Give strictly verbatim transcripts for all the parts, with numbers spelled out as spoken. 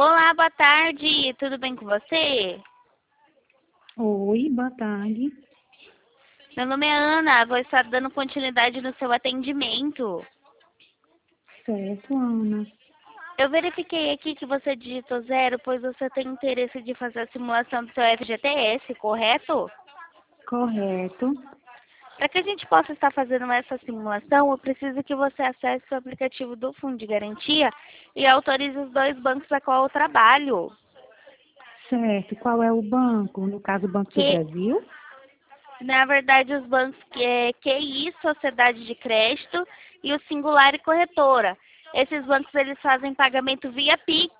Olá, boa tarde. Tudo bem com você? Oi, boa tarde. Meu nome é Ana. Vou estar dando continuidade no seu atendimento. Certo, Ana. Eu verifiquei aqui que você digitou zero, pois você tem interesse de fazer a simulação do seu F G T S, correto? Correto. Para que a gente possa estar fazendo essa simulação, eu preciso que você acesse o aplicativo do Fundo de Garantia e autorize os dois bancos a qual eu trabalho. Certo. Qual é o banco? No caso, o Banco do Que, Brasil? na verdade, os bancos que é Q I, Sociedade de Crédito e o Singular e Corretora. Esses bancos eles fazem pagamento via Pix.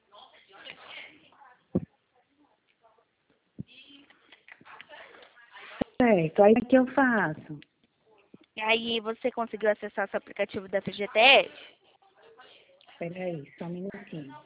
Certo. Aí o que eu faço? E aí você conseguiu acessar seu aplicativo da F G T S? Espera aí, só um minutinho.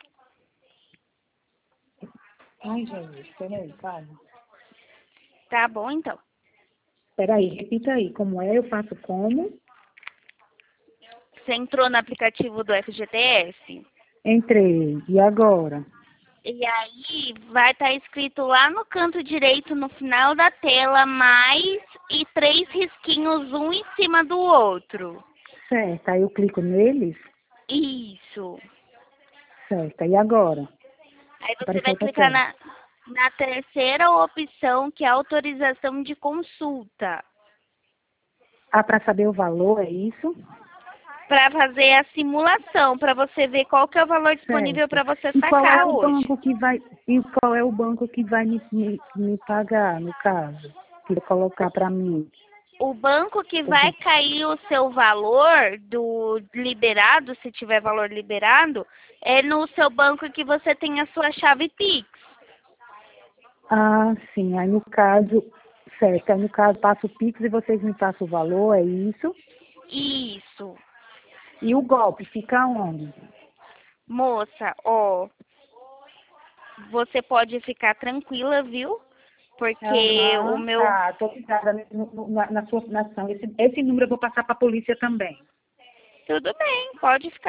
Ai, Jesus, espera aí, calma. Tá bom, então. Espera aí, repita aí. Como é? Eu faço como? Você entrou no aplicativo do F G T S? Entrei. E agora? E aí vai estar escrito lá no canto direito, no final da tela, mais e três risquinhos um em cima do outro. Certo. Aí eu clico neles? Isso. Certo. E agora? Aí você Apareceu vai outra clicar tela. na, na terceira opção, que é autorização de consulta, Ah, para saber o valor, é isso? para fazer a simulação, para você ver qual que é o valor disponível Certo. para você E qual é sacar o hoje. banco que vai, e qual é o banco que vai me, me, me pagar, no caso? Que vai colocar para mim? O banco que O vai ban- cair o seu valor do liberado, se tiver valor liberado, é no seu banco que você tem a sua chave Pix. Ah, sim. Aí no caso, certo. Aí no caso passa o Pix e vocês me passam o valor, é isso? Isso. E o golpe fica onde? Moça, ó, você pode ficar tranquila, viu? Porque o Aham, meu... tá. Tô ligada no- no- na, na sua nação. Esse, esse número eu vou passar para a polícia também. Tudo bem, pode ficar.